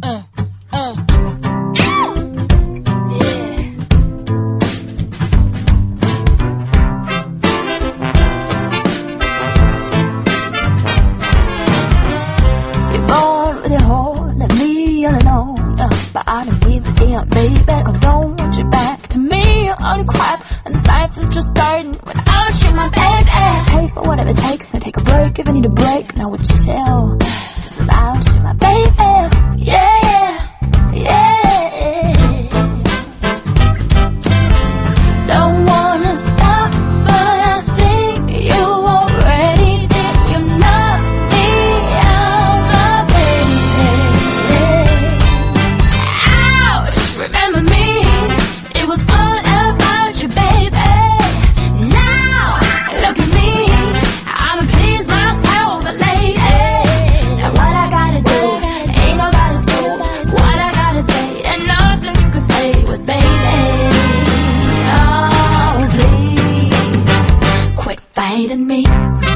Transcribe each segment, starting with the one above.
But I don't give a damn, baby, cause I don't want you back to me. Holy crap, and this life is just starting without you, my baby. Pay for whatever it takes and take a break if I need a break. No, it's chill, just without you, my baby. Yeah, yeah. Don't wanna stop, but I think you already did. You knocked me out, my baby. Remember me, it was all about you, baby. Now, look at me, I'ma please myself, lady. Now what I gotta do, ain't nobody's fool. What I gotta say, and nothing you can play with, baby. Oh, please, quit fighting me.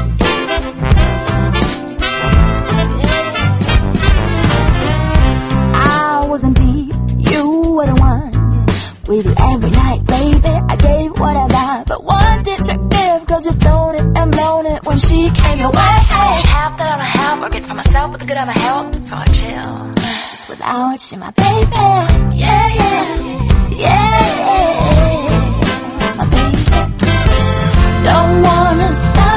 I wasn't deep, you were the one. With you every night, baby, I gave what I got. But what did you give? Cause you thrown it and blown it when she came your way. Half that I don't have, working for myself with the good of my health. So I chill, just without you, my baby. Yeah, yeah, yeah, my baby. Don't wanna stop.